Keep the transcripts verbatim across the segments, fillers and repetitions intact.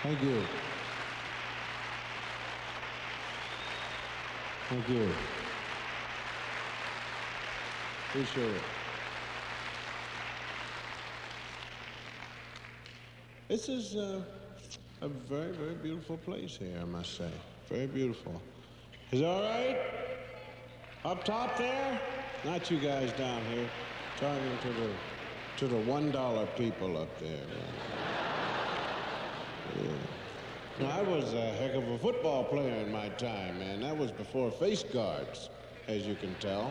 Thank you. Thank you. Appreciate it. This is uh, a very, very beautiful place here, I must say. Very beautiful. Is it all right? Up top there? Not you guys down here. Talking to the to the one dollar people up there. Yeah. Now, I was a heck of a football player in my time, man. That was before face guards, as you can tell.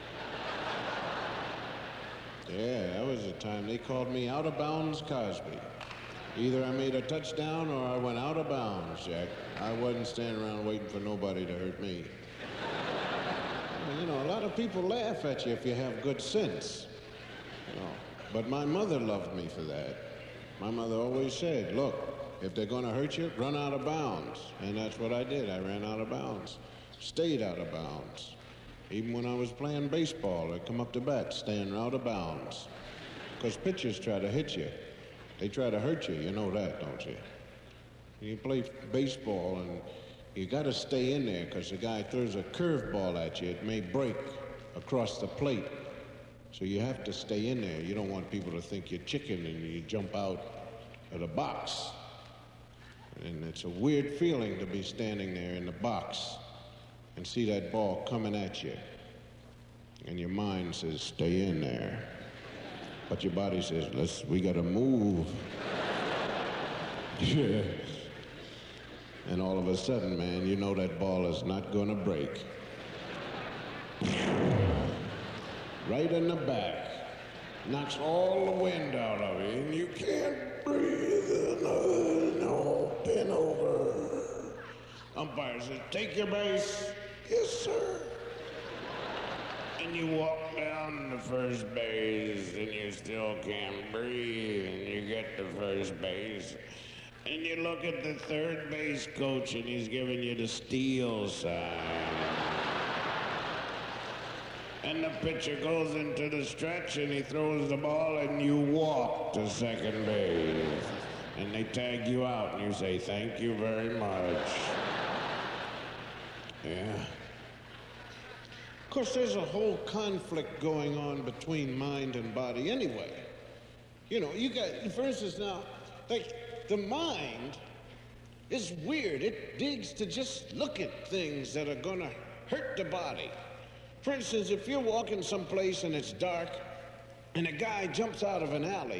Yeah, that was the time they called me out of bounds Cosby. Either I made a touchdown or I went out of bounds, Jack. I wasn't standing around waiting for nobody to hurt me. You know, a lot of people laugh at you if you have good sense. You know, but my mother loved me for that. My mother always said, look, if they're going to hurt you, run out of bounds. And that's what I did. I ran out of bounds. Stayed out of bounds. Even when I was playing baseball, I'd come up to bat, staying out of bounds. Because pitchers try to hit you. They try to hurt you. You know that, don't you? You play baseball, and you got to stay in there, because the guy throws a curveball at you. It may break across the plate. So you have to stay in there. You don't want people to think you're chicken and you jump out of the box. And it's a weird feeling to be standing there in the box and see that ball coming at you. And your mind says, stay in there. But your body says, let's, we gotta move. Yeah. And all of a sudden, man, you know that ball is not gonna break. Right in the back. Knocks all the wind out of you, and you can't breathe. No, no, bend over. Umpire says, take your base. Yes, sir. And you walk down to first base, and you still can't breathe, and you get to first base, and you look at the third base coach, and he's giving you the steal sign. And the pitcher goes into the stretch, and he throws the ball, and you walk to second base. And they tag you out, and you say, thank you very much. Yeah. Of course, there's a whole conflict going on between mind and body anyway. You know, you got, for instance, now, like, the mind is weird. It digs to just look at things that are going to hurt the body. For instance, if you're walking someplace and it's dark, and a guy jumps out of an alley,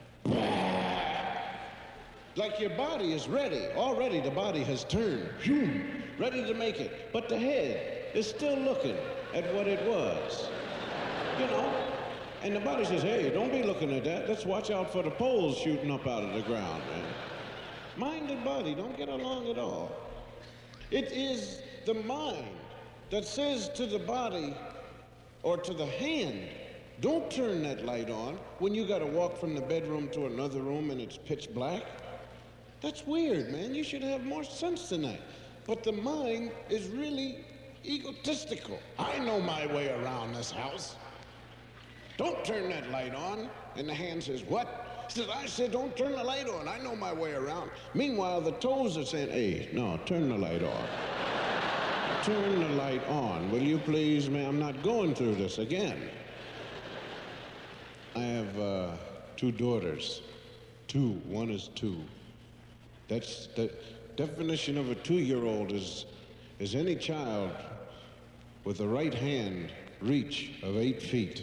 like your body is ready. Already the body has turned, ready to make it. But the head is still looking at what it was, you know? And the body says, hey, don't be looking at that. Let's watch out for the poles shooting up out of the ground, man. Mind and body don't get along at all. It is the mind that says to the body or to the hand, don't turn that light on when you got to walk from the bedroom to another room and it's pitch black. That's weird, man. You should have more sense than that. But the mind is really egotistical. I know my way around this house. Don't turn that light on. And the hand says, what? He says, I said, don't turn the light on. I know my way around. Meanwhile, the toes are saying, hey, no, turn the light on. Turn the light on. Will you please, ma'am? I'm not going through this again. I have uh, two daughters. Two. One is two. That's the definition of a two-year-old is, is any child with the right hand reach of eight feet.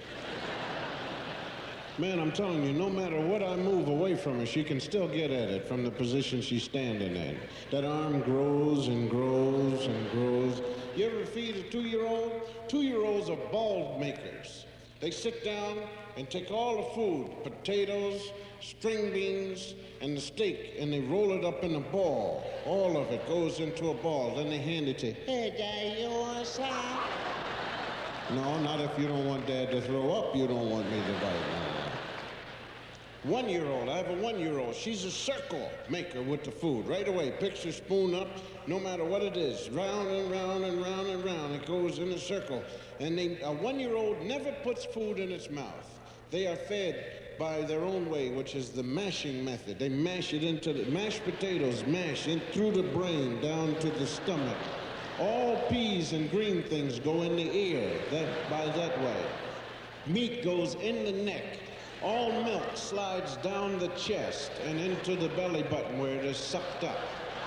Man, I'm telling you, no matter what I move away from her, she can still get at it from the position she's standing in. That arm grows and grows and grows. You ever feed a two-year-old? Two-year-olds are ball makers. They sit down and take all the food, potatoes, string beans, and the steak, and they roll it up in a ball. All of it goes into a ball. Then they hand it to you. Hey, Dad, you want some? No, not if you don't want Dad to throw up. You don't want me to bite now. One-year-old, I have a one-year-old. She's a circle maker with the food. Right away, picks her spoon up, no matter what it is. Round and round and round and round. It goes in a circle. And they, a one-year-old never puts food in its mouth. They are fed by their own way, which is the mashing method. They mash it into the mashed potatoes, mash in through the brain down to the stomach. All peas and green things go in the ear that, by that way. Meat goes in the neck. All milk slides down the chest and into the belly button where it is sucked up.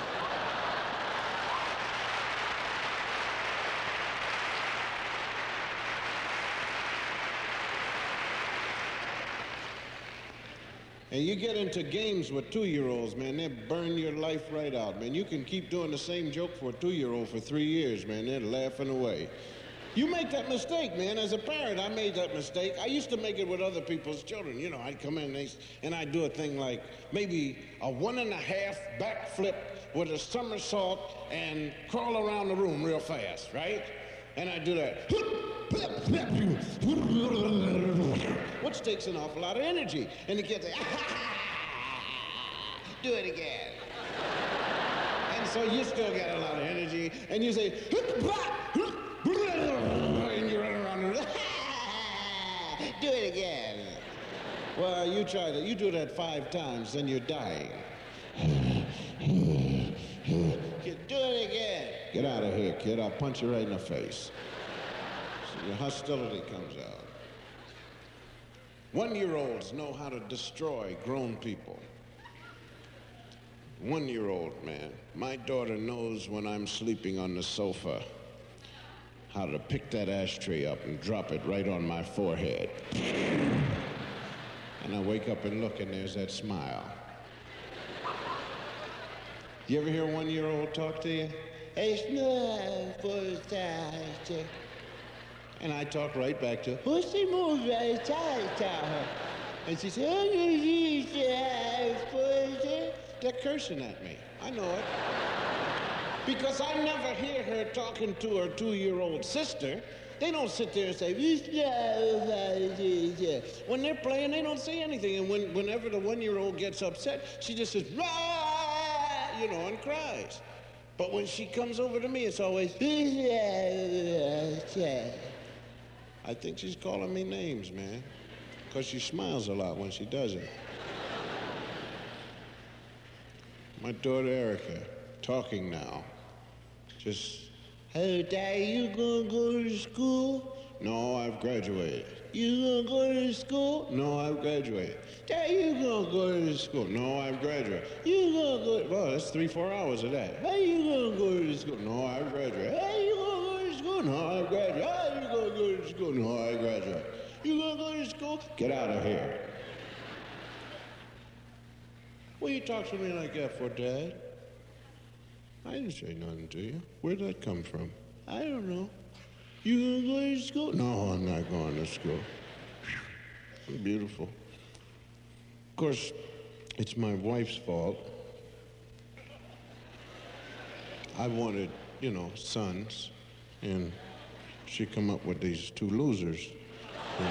And you get into games with two-year-olds, man, they burn your life right out, man. You can keep doing the same joke for a two-year-old for three years, man. They're laughing away. You make that mistake, man. As a parent, I made that mistake. I used to make it with other people's children. You know, I'd come in and, they, and I'd do a thing like maybe a one and a half backflip with a somersault and crawl around the room real fast, right? And I'd do that. Which takes an awful lot of energy. And the kids say, do it again. And so you still got a lot of energy. And you say, and you run around and do it again. Well, you try that. You do that five times, then you're dying. Do it again. Get out of here, kid. I'll punch you right in the face. So your hostility comes out. One-year-olds know how to destroy grown people. One-year-old, man. My daughter knows when I'm sleeping on the sofa how to pick that ashtray up and drop it right on my forehead. And I wake up and look, and there's that smile. You ever hear a one-year-old talk to you? It's not for the And I talk right back to her. What's the move right to And she said, oh, they're cursing at me. I know it. Because I never hear her talking to her two-year-old sister. They don't sit there and say, when they're playing, they don't say anything. And when, whenever the one-year-old gets upset, she just says, rah, you know, and cries. But when she comes over to me, it's always, I think she's calling me names, man. Because she smiles a lot when she does it. My daughter Erica, talking now. Just, hey, Dad, you gonna go to school? No, I've graduated. You gonna go to school? No, I've graduated. Dad, you gonna go to school? No, I've graduated. You gonna go? Well, that's three, four hours of that. Hey, you gonna go to school? No, I've graduated. Hey, you gonna go to school? No, I've graduated. Hey, you gonna go to school? No, I graduated. You gonna go to school? Get out of here. What you talk to me like that for, Dad? I didn't say nothing to you. Where'd that come from? I don't know. You gonna go to school? No, I'm not going to school. Beautiful. Of course, it's my wife's fault. I wanted, you know, sons, and she come up with these two losers. Yeah.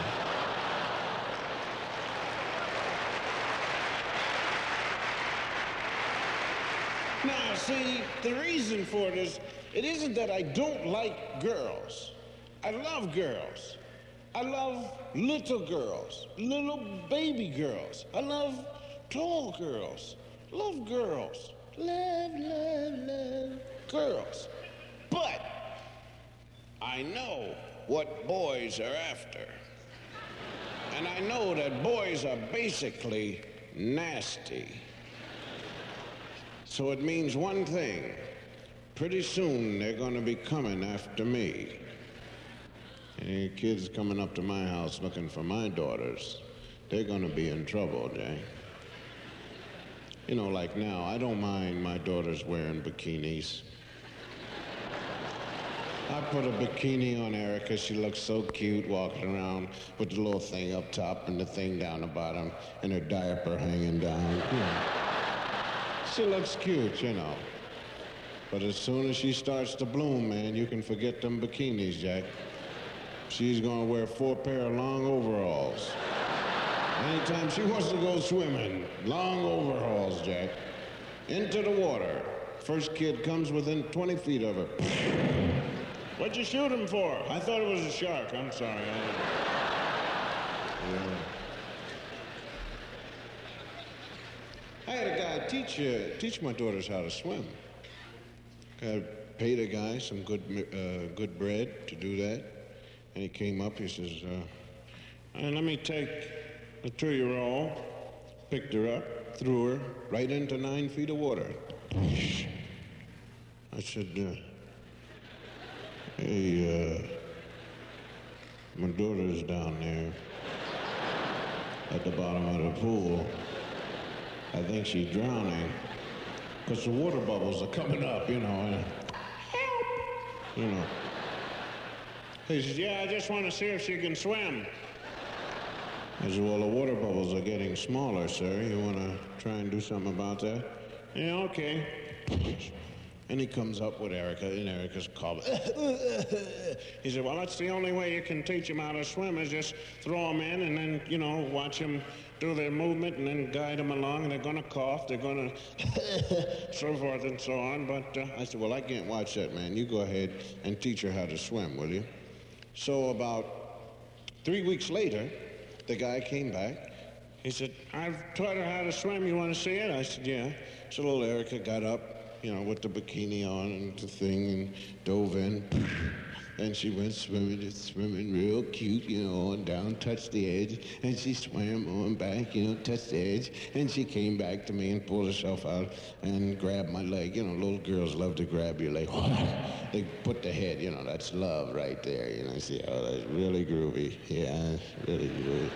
Now, see, the reason for it is, it isn't that I don't like girls. I love girls. I love little girls, little baby girls. I love tall girls. Love girls. Love, love, love girls. But I know what boys are after. And I know that boys are basically nasty. So it means one thing. Pretty soon they're going to be coming after me. Any kids coming up to my house looking for my daughters, they're going to be in trouble, Jay. You know, like now, I don't mind my daughters wearing bikinis. I put a bikini on Erica. She looks so cute walking around with the little thing up top and the thing down the bottom and her diaper hanging down. You know. She looks cute, you know. But as soon as she starts to bloom, man, you can forget them bikinis, Jack. She's gonna wear four pair of long overalls. Anytime she wants to go swimming, long overalls, Jack. Into the water. First kid comes within twenty feet of her. What'd you shoot him for? I thought it was a shark. I'm sorry. I... Yeah. had a guy teach uh, teach my daughters how to swim. I paid a guy some good uh, good bread to do that, and he came up. He says, uh, "And let me take a two-year-old." Picked her up, threw her right into nine feet of water. I said, uh, "Hey, uh, my daughter's down there at the bottom of the pool. I think she's drowning because the water bubbles are coming up, you know. And, help! You know." He says, "Yeah, I just want to see if she can swim." I said, "Well, the water bubbles are getting smaller, sir. You want to try and do something about that?" "Yeah, okay." And he comes up with Erica, and Erica's calling. He said, "Well, that's the only way you can teach them how to swim is just throw them in and then, you know, watch them do their movement and then guide them along. And they're going to cough, they're going to so forth and so on." But uh, I said, "Well, I can't watch that, man. You go ahead and teach her how to swim, will you?" So about three weeks later, the guy came back. He said, "I've taught her how to swim. You want to see it?" I said, "Yeah." So little Erica got up, you know, with the bikini on and the thing, and dove in. And she went swimming, just swimming real cute, you know, and down, touched the edge. And she swam on back, you know, touched the edge. And she came back to me and pulled herself out and grabbed my leg. You know, little girls love to grab your leg. They put the head, you know, that's love right there. You know, I see, oh, that's really groovy. Yeah, it's really groovy.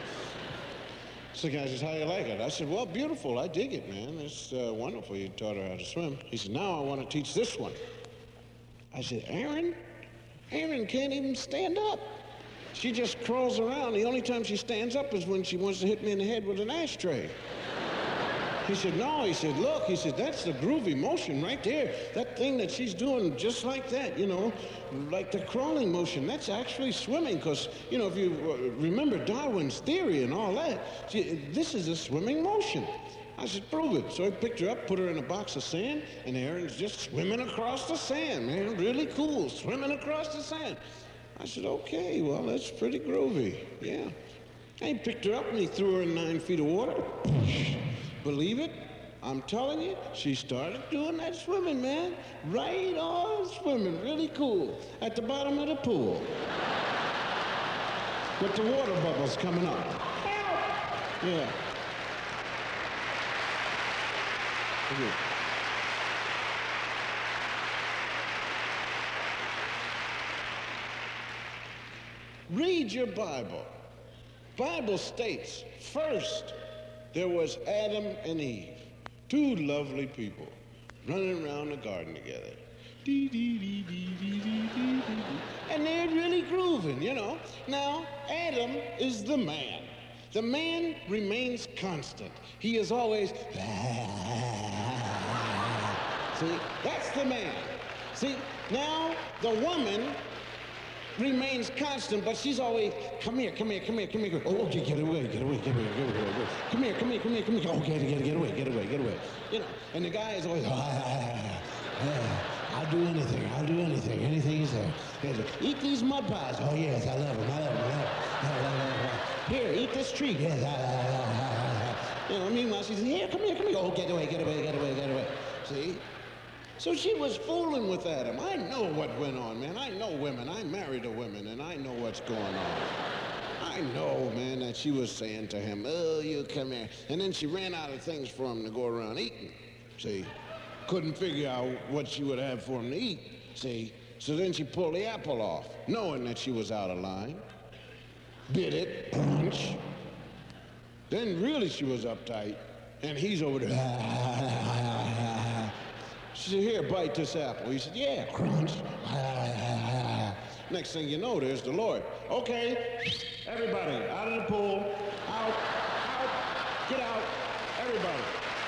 So the guy says, "How do you like it?" I said, "Well, beautiful. I dig it, man. It's uh, wonderful you taught her how to swim." He said, "Now I want to teach this one." I said, "Aaron? Aaron can't even stand up. She just crawls around. The only time she stands up is when she wants to hit me in the head with an ashtray." He said, "No," he said, "look," he said, "that's the groovy motion right there. That thing that she's doing just like that, you know, like the crawling motion, that's actually swimming. Because, you know, if you remember Darwin's theory and all that, she, this is a swimming motion." I said, "Prove it." So I picked her up, put her in a box of sand, and Aaron's just swimming across the sand, man. Really cool, swimming across the sand. I said, "Okay, well, that's pretty groovy, yeah." I picked her up and he threw her in nine feet of water. Believe it? I'm telling you, she started doing that swimming, man. Right on swimming, really cool, at the bottom of the pool. With the water bubbles coming up. Help! Yeah. Okay. Read your Bible. Bible states, first, there was Adam and Eve, two lovely people, running around the garden together. Dee, dee, dee, dee, dee, dee, dee, dee. And they're really grooving, you know. Now, Adam is the man. The man remains constant. He is always, see, that's the man. See, now the woman remains constant, but she's always, come here, come here, come here, come here. Oh, okay, get away, get away, get away, get away, get away. Come here, come here, come here, come here. Oh, get, get, get away, get away, get away. You know, and the guy is always, ah, ah, ah, I'll do anything, I'll do anything, anything is there. Eat these mud pies. Oh, yes, I love them, I love them, I love them. I love them. Here, eat this treat. Yes, I, I, I, I, I. You know, meanwhile, she says, here, come here, come here. Oh, get away, get away, get away, get away. See? So she was fooling with Adam. I know what went on, man. I know women. I married a woman, and I know what's going on. I know, man, that she was saying to him, oh, you come here. And then she ran out of things for him to go around eating. See? Couldn't figure out what she would have for him to eat. See? So then she pulled the apple off, knowing that she was out of line. Bit it, crunch. Then really she was uptight, and he's over there. She said, here, bite this apple. He said, yeah, crunch. Next thing you know, there's the Lord. Okay, everybody, out of the pool, out, out, get out, everybody.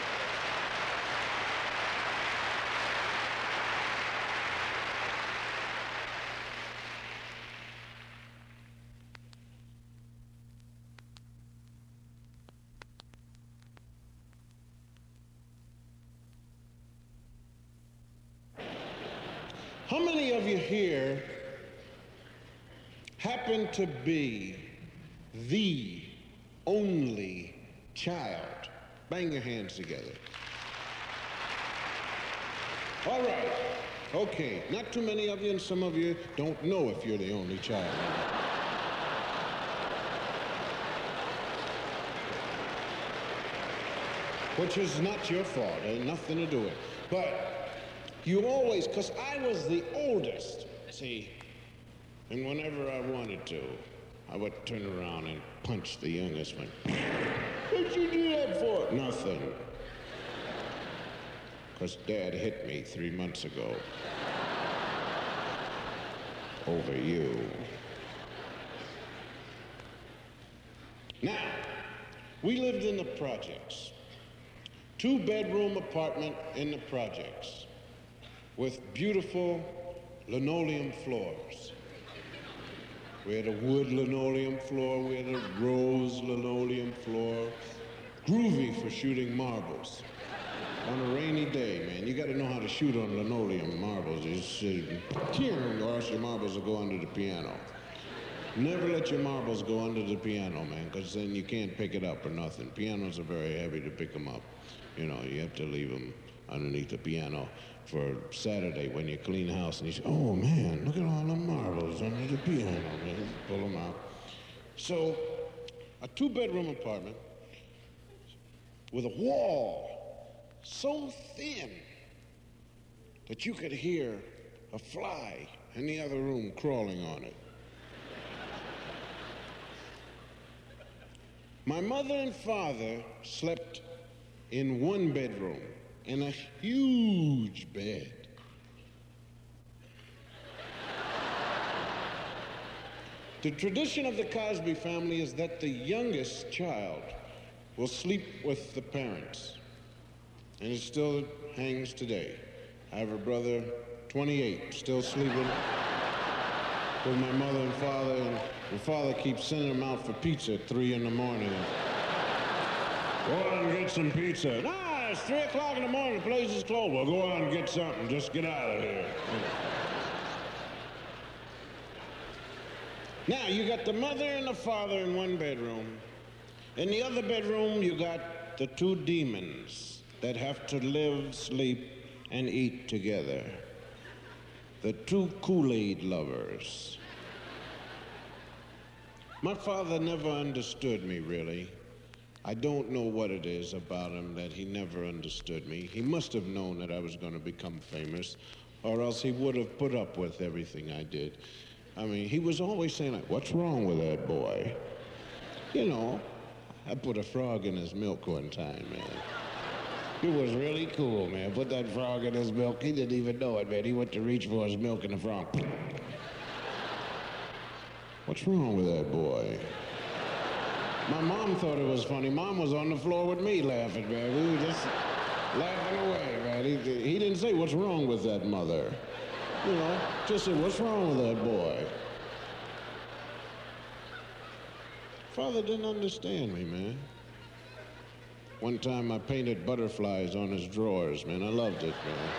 How many of you here happen to be the only child Bang your hands together. All right. Okay. Not too many of you, and some of you don't know if you're the only child. Which is not your fault. It had nothing to do with it. But you always, because I was the oldest, see, and whenever I wanted to, I would turn around and punch the youngest one. What'd you do that for? Nothing. Because Dad hit me three months ago. Over you. Now, we lived in the projects. Two-bedroom apartment in the projects with beautiful linoleum floors. We had a wood linoleum floor, we had a rose linoleum floor, groovy for shooting marbles. On a rainy day, man, you gotta know how to shoot on linoleum marbles. You shoot, or else your marbles will go under the piano. Never let your marbles go under the piano, man, because then you can't pick it up or nothing. Pianos are very heavy to pick them up. You know, you have to leave them underneath the piano for Saturday when you clean the house and you say, oh man, look at all the marbles under the piano, man. Pull them out. So, a two-bedroom apartment with a wall so thin that you could hear a fly in the other room crawling on it. My mother and father slept in one bedroom, in a huge bed. The tradition of the Cosby family is that the youngest child will sleep with the parents. And it still hangs today. I have a brother, twenty-eight, still sleeping with my mother and father, and my father keeps sending him out for pizza at three in the morning. Go out and get some pizza. Nah, it's three o'clock in the morning, the place is closed. Well, go out and get something, just get out of here. Now, you got the mother and the father in one bedroom. In the other bedroom, you got the two demons that have to live, sleep, and eat together. The two Kool-Aid lovers. My father never understood me, really. I don't know what it is about him that he never understood me. He must have known that I was going to become famous, or else he would have put up with everything I did. I mean, he was always saying, like, what's wrong with that boy? You know, I put a frog in his milk one time, man. It was really cool, man. Put that frog in his milk. He didn't even know it, man. He went to reach for his milk and the frog. What's wrong with that boy? My mom thought it was funny. Mom was on the floor with me laughing, man. We were just laughing away, man. He, he didn't say, what's wrong with that mother? You know, just said, what's wrong with that boy? Father didn't understand me, man. One time I painted butterflies on his drawers, man. I loved it, man.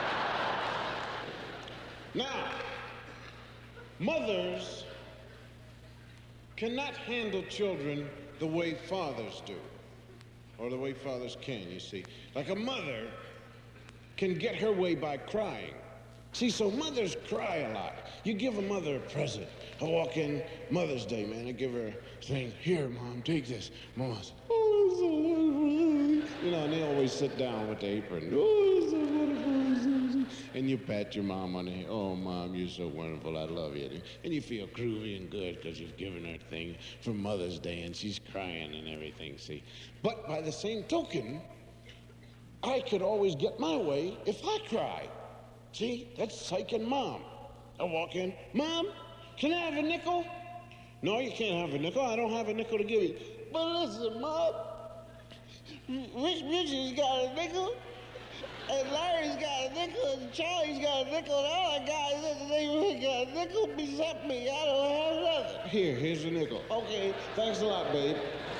Now, mothers cannot handle children the way fathers do, or the way fathers can, you see. Like a mother can get her way by crying. See, so mothers cry a lot. You give a mother a present. I walk in Mother's Day, man. I give her a thing. Here, Mom, take this. Mom says, oh, it's so wonderful. You know, and they always sit down with the apron. Oh, it's so wonderful. And you pat your mom on the head. Oh, Mom, you're so wonderful. I love you. And you feel groovy and good because you've given her a thing for Mother's Day, and she's crying and everything, see. But by the same token, I could always get my way if I cry. See, that's psyching Mom. I walk in, Mom, can I have a nickel? No, you can't have a nickel. I don't have a nickel to give you. But listen, Mom, Rich Richard's got a nickel, and Larry's got a nickel, and Charlie's got a nickel, and all the guys in the neighborhood got a nickel except me. I don't have nothing. Here, here's a nickel. Okay, thanks a lot, babe.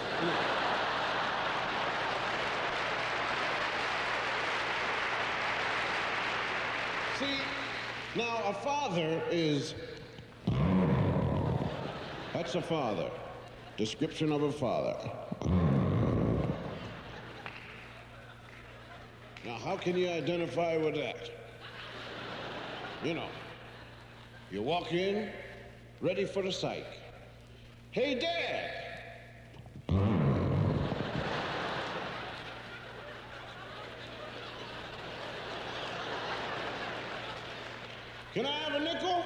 See, now a father is, that's a father. Description of a father. Now, how can you identify with that? You know, you walk in, ready for the psych. Hey, Dad! Can I have a nickel?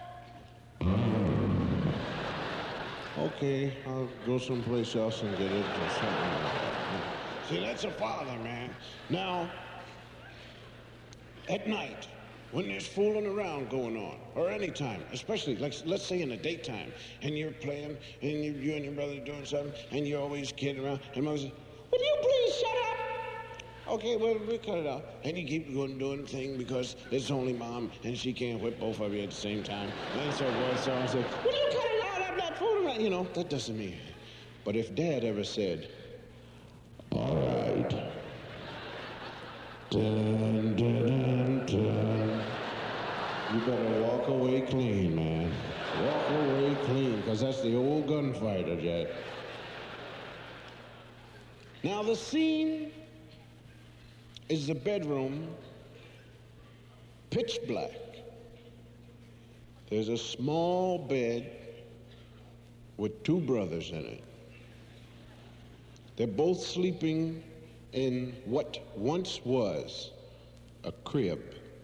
Okay, I'll go someplace else and get it or something like that. See, that's a father, man. Now, at night, when there's fooling around going on, or any time, especially, like, let's say in the daytime, and you're playing, and you, you and your brother are doing something, and you're always kidding around, and mother says, will you please shut up? Okay, well, we'll cut it out. And you keep going doing the thing because it's only mom, and she can't whip both of you at the same time. And so forth, so I say, will you cut it out? I'm not fooling around. You know, that doesn't mean. But if Dad ever said, all right, dun, dun, dun, dun, you better walk away clean, man. Walk away clean, because that's the old gunfighter, Jack. Now, the scene is the bedroom, pitch black. There's a small bed with two brothers in it. They're both sleeping in what once was a crib.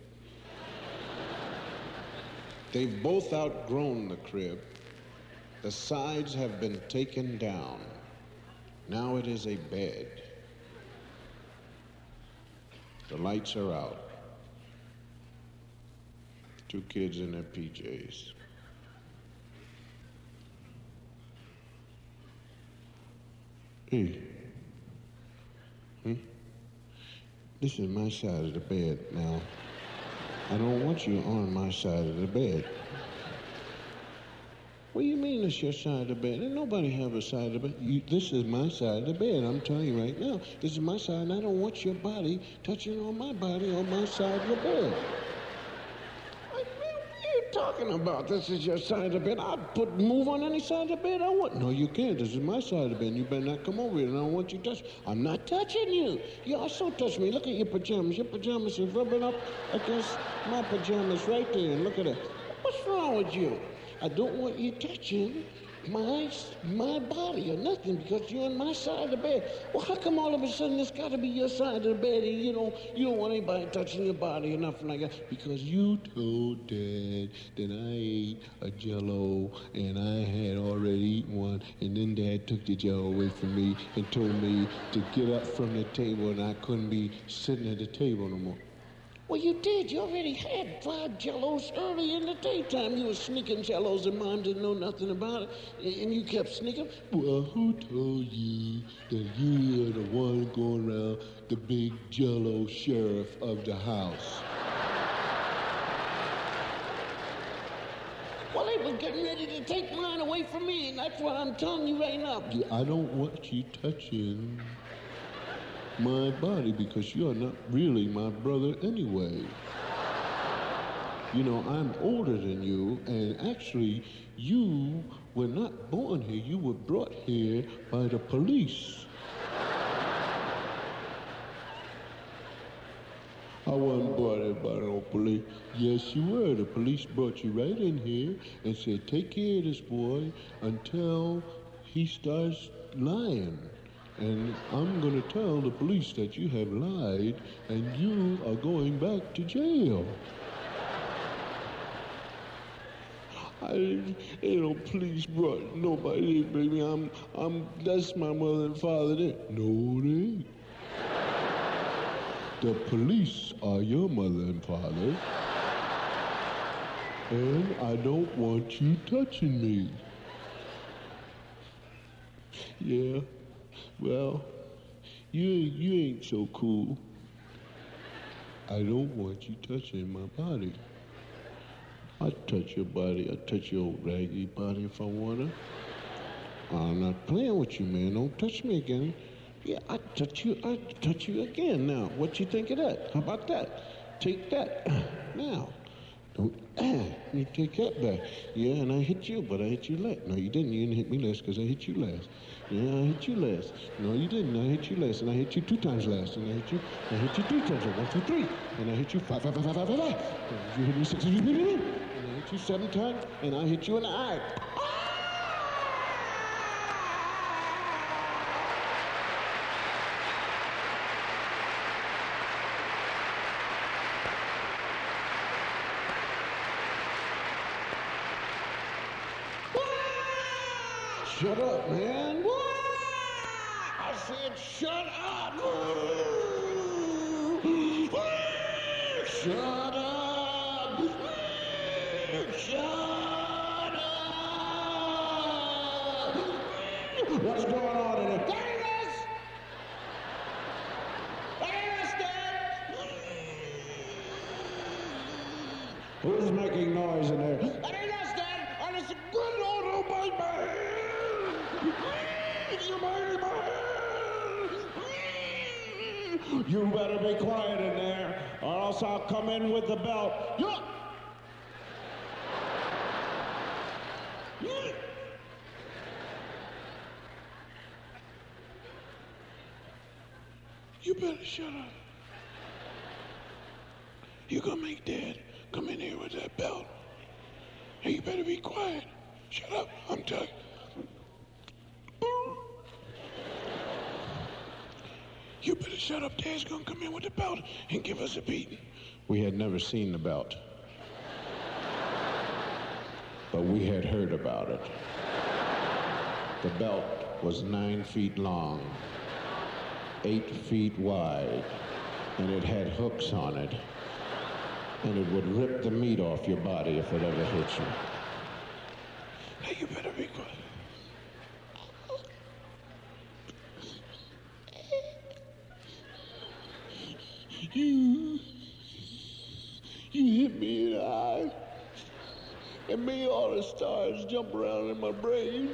They've both outgrown the crib. The sides have been taken down. Now it is a bed. The lights are out. Two kids in their P Js. Hey. Hmm? This is my side of the bed now. I don't want you on my side of the bed. What do you mean it's your side of the bed? Ain't nobody have a side of the bed. You, this is my side of the bed. I'm telling you right now. This is my side, and I don't want your body touching on my body on my side of the bed. What are you talking about? This is your side of the bed. I'd put move on any side of the bed I want. No, you can't. This is my side of the bed. You better not come over here, and I don't want you touch. I'm not touching you. You also touch me. Look at your pajamas. Your pajamas are rubbing up against my pajamas right there. And look at that. What's wrong with you? I don't want you touching my my body or nothing because you're on my side of the bed. Well, how come all of a sudden it's got to be your side of the bed and you don't, you don't want anybody touching your body or nothing like that? Because you told Dad that I ate a Jell-O and I had already eaten one, and then Dad took the Jell-O away from me and told me to get up from the table and I couldn't be sitting at the table no more. Well, you did. You already had five Jell-Os early in the daytime. You were sneaking Jell-Os and Mom didn't know nothing about it, and you kept sneaking. Well, who told you that you are the one going around the big Jell-O sheriff of the house? Well, they were getting ready to take mine away from me, and that's what I'm telling you right now. I don't want you touching my body because you're not really my brother anyway. You know, I'm older than you, and actually, you were not born here. You were brought here by the police. I wasn't brought here by no police. Yes, you were. The police brought you right in here and said, take care of this boy until he starts lying. And I'm going to tell the police that you have lied and you are going back to jail. I, you know, police brought nobody, baby. I'm, I'm, that's my mother and father there. No, they ain't. The police are your mother and father. And I don't want you touching me. Yeah. Well, you you ain't so cool. I don't want you touching my body. I touch your body. I touch your old raggy body if I wanna. I'm not playing with you, man. Don't touch me again. Yeah, I touch you. I touch you again. Now, what you think of that? How about that? Take that. Now, Don't, you take that back. Yeah, and I hit you, but I hit you last. No, you didn't. You didn't hit me last because I hit you last. Yeah, I hit you last. No, you didn't. I hit you last, and I hit you two times last, and I hit you. I hit you three times. One, two, three, and I hit you five, five, five, five, five, five, five. And you hit me six, and I hit you seven times, and I hit you in the eye. Shut up, man. I said shut up. Shut up. Shut up. What's going on in it? Darius! Darius, Dad! Who's making noise in there? Darius, Dad! And it's a good old old baby! You better be quiet in there, or else I'll come in with the belt. You, you better shut up. You're gonna make Dad come in here with that belt. Hey, you better be quiet. Shut up, I'm telling you. You better shut up. Dad's gonna come in with the belt and give us a beating. We had never seen the belt, but we had heard about it. The belt was nine feet long, eight feet wide, and it had hooks on it, and it would rip the meat off your body if it ever hit you. Hey, you better be quiet. You, you hit me in the eye, and made all the stars jump around in my brain.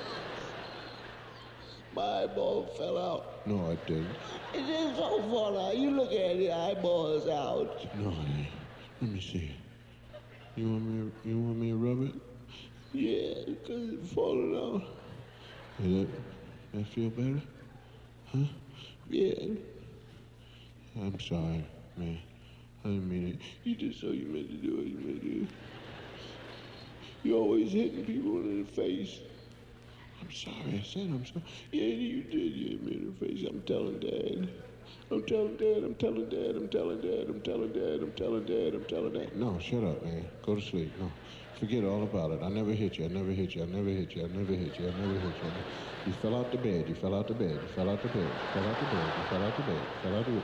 My eyeball fell out. No, it didn't. It didn't so fall out. You look at it, the eyeball's out. No, it ain't. Let me see. You want me? To, you want me to rub it? Yeah, because it's falling out. Does that, that feel better? Huh? Yeah. I'm sorry, man. I didn't mean it. You just so you meant to do what you meant to do. You always hitting people in the face. I'm sorry. I said I'm sorry. Yeah, you did. You hit me in the face. I'm telling Dad. I'm telling Dad. I'm telling Dad. I'm telling Dad. I'm telling Dad. I'm telling Dad. I'm telling Dad. No, shut up, man. Go to sleep. No. Forget all about it. I never hit you. I never hit you. I never hit you. I never hit you. I never hit you. You fell out the bed. You fell out the bed. You fell out the bed. You fell out the bed. You fell out the bed. You fell out the bed.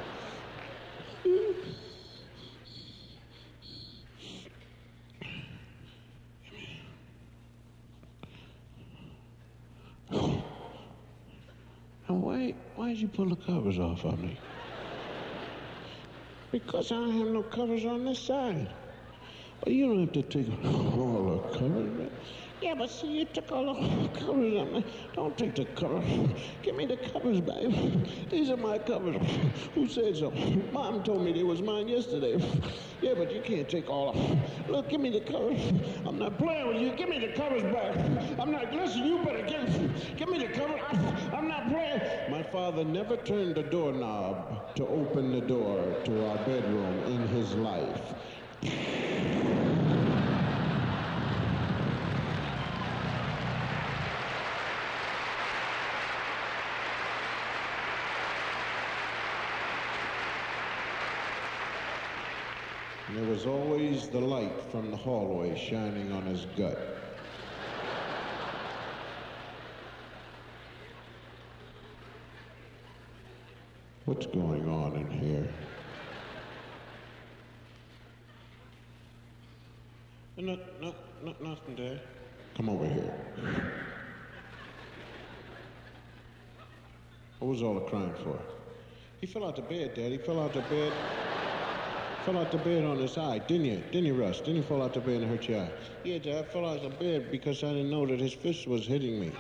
And why, why did you pull the covers off on me? Because I don't have no covers on this side. Well, you don't have to take all the covers, man. Yeah, but see, you took all the covers on me. Don't take the covers. Give me the covers back. These are my covers. Who said so? Mom told me they was mine yesterday. Yeah, but you can't take all of them. Look, give me the covers. I'm not playing with you. Give me the covers back. I'm not, listen, you better give, give me the covers. I'm not playing. My father never turned the doorknob to open the door to our bedroom in his life. There was always the light from the hallway shining on his gut. What's going on in here? No, no, no, nothing, Dad. Come over here. What was all the crying for? He fell out the bed, Dad. He fell out the bed. Fell out the bed on his eye, didn't you? Didn't you, Russ? Didn't you fall out the bed and hurt your eye? Yeah, Dad, I fell out the bed because I didn't know that his fist was hitting me.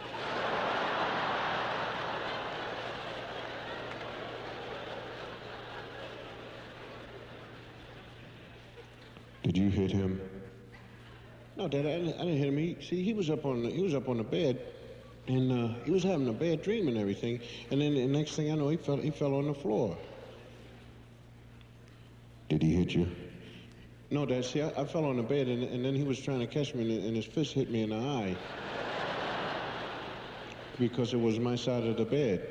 Did you hit him? No, Dad, I didn't, I didn't hit him. He, see, he was up on the, he was up on the bed, and uh, he was having a bad dream and everything. And then the next thing I know, he fell he fell on the floor. Did he hit you? No, Dad. See, I, I fell on the bed, and, and then he was trying to catch me, and, and his fist hit me in the eye because it was my side of the bed.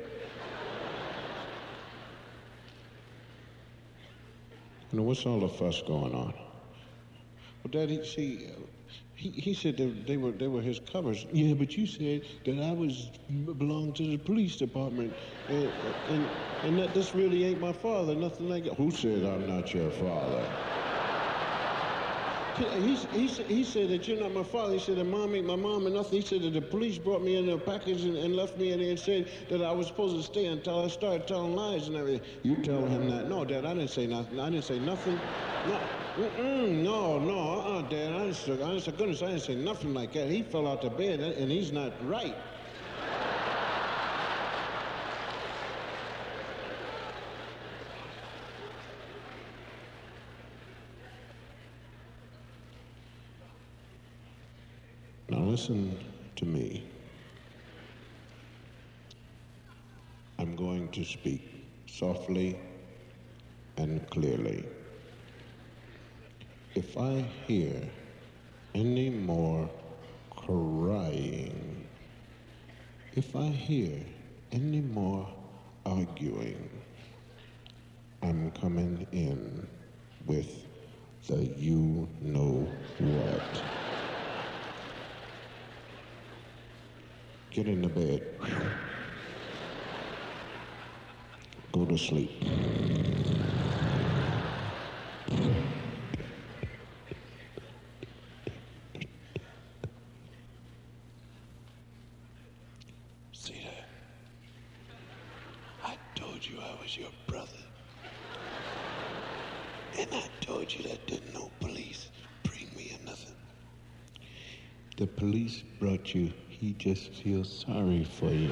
You know, what's all the fuss going on? Well, Dad, he, see, uh, he, he said that they were they were his covers. Yeah, but you said that I was belonged to the police department, and, and and that this really ain't my father, nothing like that. Who said I'm not your father? He, he, he said that you're not my father. He said that mom ain't my mom and nothing. He said that the police brought me in a package and, and left me in there and said that I was supposed to stay until I started telling lies and everything. You tell him that. No, Dad, I didn't say nothing. I didn't say nothing. No, mm-mm, no, no, uh-uh, Dad. I didn't, honest to goodness, I didn't say nothing like that. He fell out of bed and he's not right. Now listen to me. I'm going to speak softly and clearly. If I hear any more crying, if I hear any more arguing, I'm coming in with the you-know-what. Get in the bed. Go to sleep. See that? I told you I was your brother. And I told you that didn't no police bring me or nothing. The police brought you. He just feels sorry for you.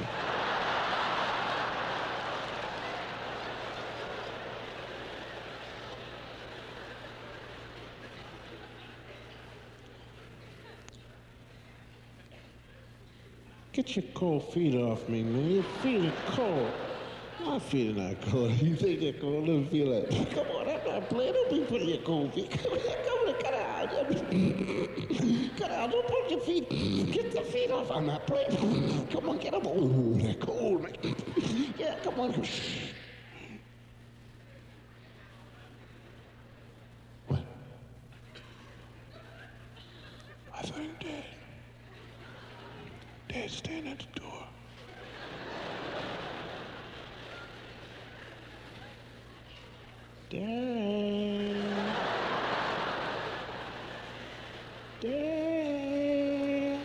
Get your cold feet off me, man. Your feet are cold. My feet are not cold. You think they're cold? Let me feel that. Come on, I'm not playing. Don't be putting your cold feet. Come on, come on, cut out. Cut out. Don't put your feet. Get the feet off. I'm not playing. Come on, get them. Oh, they're cold, man. Yeah, come on. What? I thought you were dead. Dad's standing at the door. Dad. Dad.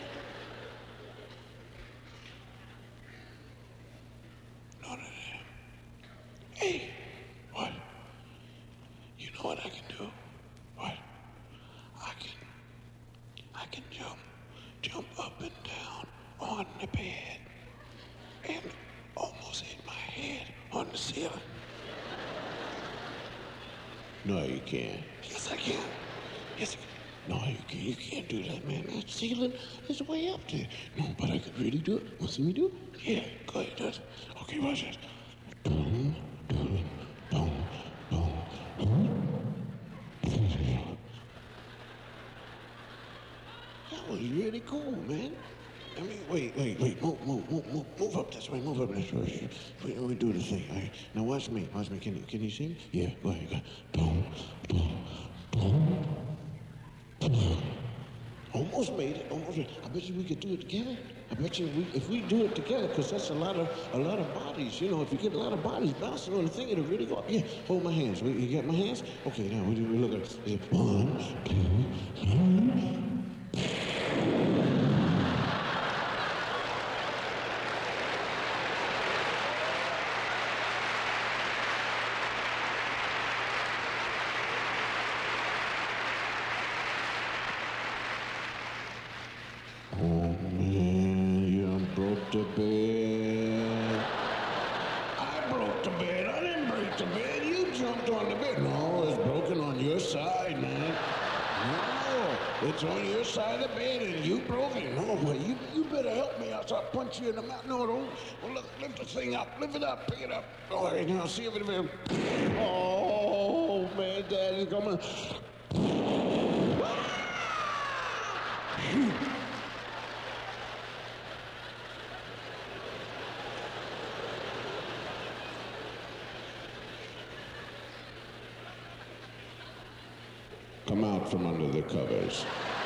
None of that. Hey, what? You know what I can do? What? I can, I can jump, jump up and down on the bed and almost hit my head on the ceiling. No, you can't. Yes, I can. Yes, I can. No, you can't. You can't do that, man. That ceiling is way up there. No, but I could really do it. Want to see me do it? Yeah, go ahead, do it. Okay, watch this. Boom, boom, boom, boom, boom. That was really cool, man. I mean, wait, wait, wait. Move, move, move, move, move up this way. Move up this way. Wait, let me do this thing. All right. Now watch me. Watch me. Can you, can you see me? Yeah, go ahead. Go ahead. Boom, boom, boom, boom. Almost made it. Almost made it. I bet you we could do it together. I bet you we, if we do it together, because that's a lot of a lot of bodies. You know, if you get a lot of bodies bouncing on the thing, it'll really go up. Yeah, hold my hands. You got my hands? Okay, now we, we look at it. One, two, three. The bed. I broke the bed. I didn't break the bed. You jumped on the bed. No, it's broken on your side, man. It's on your side of the bed and you broke it. No, well, you, you better help me else I'll punch you in the mouth. No, don't. Well, look, lift the thing up. Lift it up. Pick it up. All right, now see if it... Oh, man, Daddy's coming. Come out from under the covers.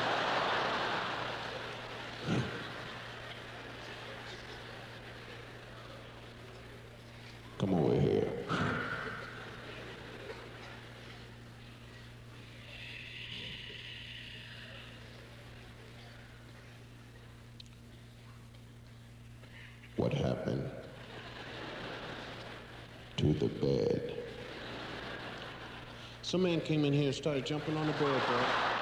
Come over here. What happened to the bed? Some man came in here and started jumping on the bed, bro.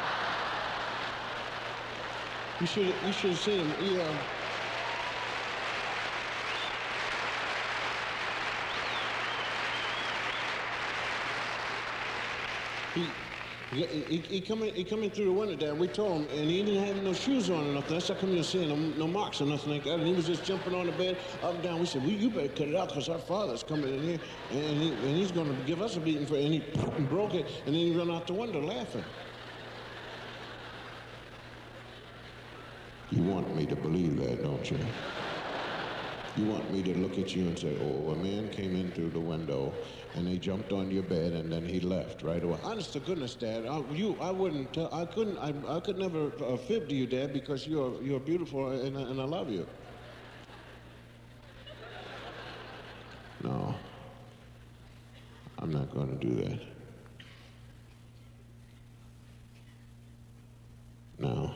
You should you should have seen him. He, uh, he, he, he, he coming he coming through the window there. We told him, and he didn't have no shoes on or nothing. That's how come you're seeing no, no marks or nothing like that. And he was just jumping on the bed up and down. We said, well, you better cut it out because our father's coming in here, and, he, and he's going to give us a beating for it. And he broke it, and then he ran out the window laughing. You want me to believe that, don't you? You want me to look at you and say, oh, a man came in through the window and he jumped on your bed and then he left right away. Honest to goodness, Dad, I, you, I wouldn't, tell, I couldn't, I, I could never uh, fib to you, Dad, because you're, you're beautiful and, and I love you. No, I'm not going to do that. Now,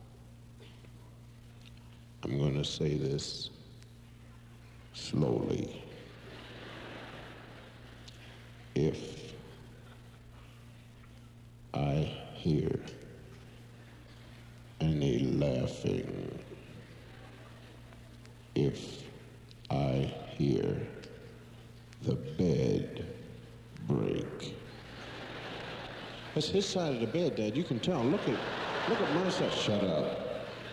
I'm going to say this slowly. If I hear any laughing, if I hear the bed break. That's his side of the bed, Dad. You can tell. Look at, look at my side. Shut up.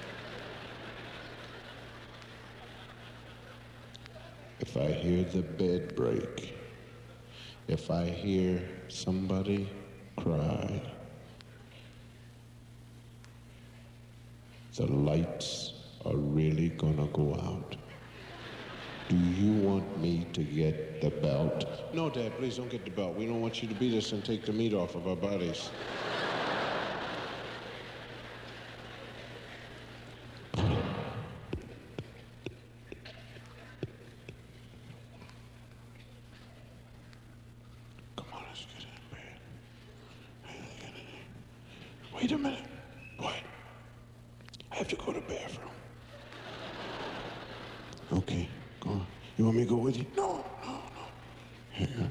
If I hear the bed break, if I hear somebody cry, the lights are really gonna go out. Do you want me to get the belt? No, Dad, please don't get the belt. We don't want you to beat us and take the meat off of our bodies. Wait a minute. What? I have to go to the bathroom. Okay, go on. You want me to go with you? No, no, no. Hang on.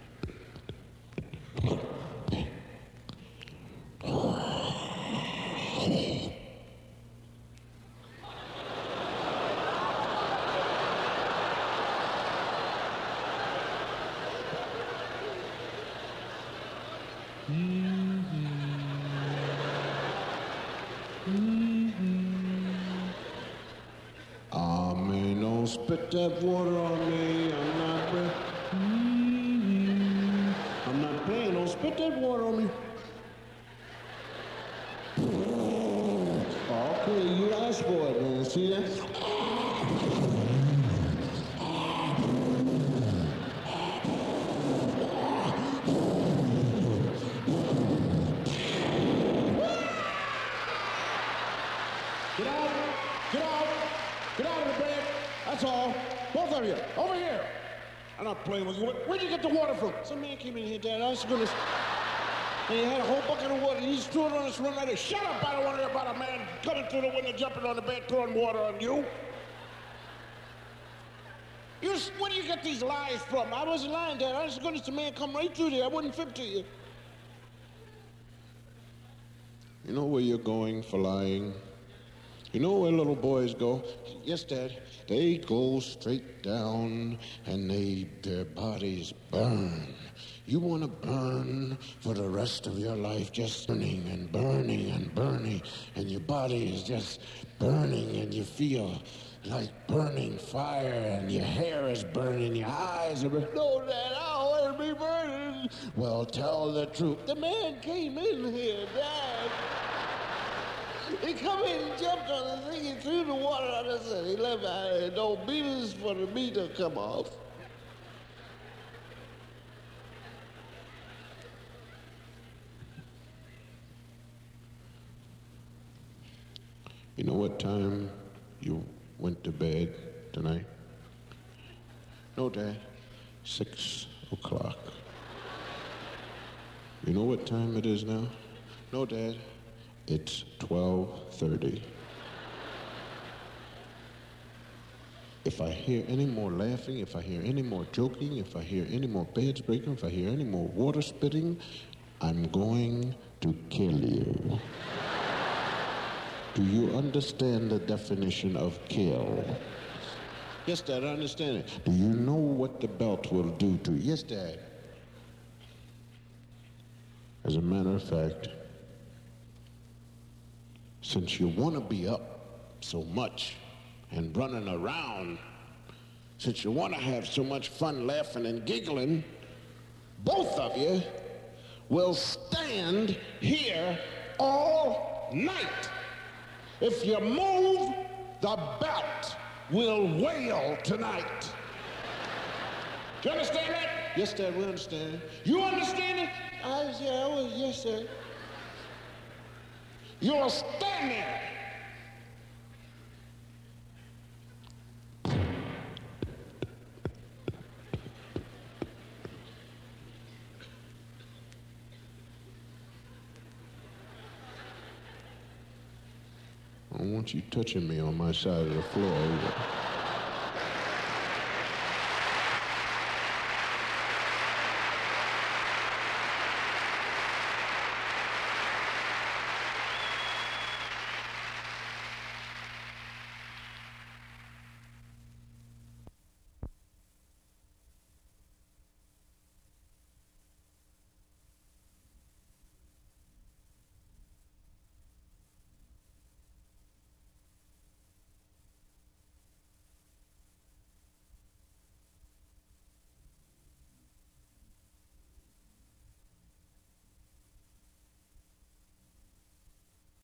Spit that water on me. I'm not. Mm-hmm. I'm not playing. Don't spit that water on me. Okay, you asked for it, man. See that? Get out! Get out! Get out of the bed! That's all. Both of you, over here. I'm not playing with you. Where'd you get the water from? Some man came in here, Dad. I was gonna... And he had a whole bucket of water. And he just threw it on us one night. Shut up! I don't want to hear about a man coming through the window, jumping on the bed, throwing water on you. You, where do you get these lies from? I wasn't lying, Dad. I was gonna see a man come right through there. I wouldn't fib to you. You know where you're going for lying? You know where little boys go? Yes, Dad. They go straight down and they their bodies burn. You want to burn for the rest of your life, just burning and burning and burning, and your body is just burning and you feel like burning fire, and your hair is burning, your eyes are burning. No, Dad, I don't want to be burning. Well, tell the truth. The man came in here, Dad. He come in and jumped on the thing, he threw the water on us, and he left out. No beaters for the meter come off. You know what time you went to bed tonight? No, Dad. Six o'clock. You know what time it is now? No, Dad. It's twelve thirty. If I hear any more laughing, if I hear any more joking, if I hear any more beds breaking, if I hear any more water spitting, I'm going to kill you. Do you understand the definition of kill? Yes, Dad, I understand it. Do you know what the belt will do to you? Yes, Dad. As a matter of fact, since you want to be up so much and running around, since you want to have so much fun laughing and giggling, both of you will stand here all night. If you move, the belt will wail tonight. Do you understand that? Yes, Dad, we understand. You understand it? I, yeah, I was, yes, sir. You'll stand there. I don't want you touching me on my side of the floor either.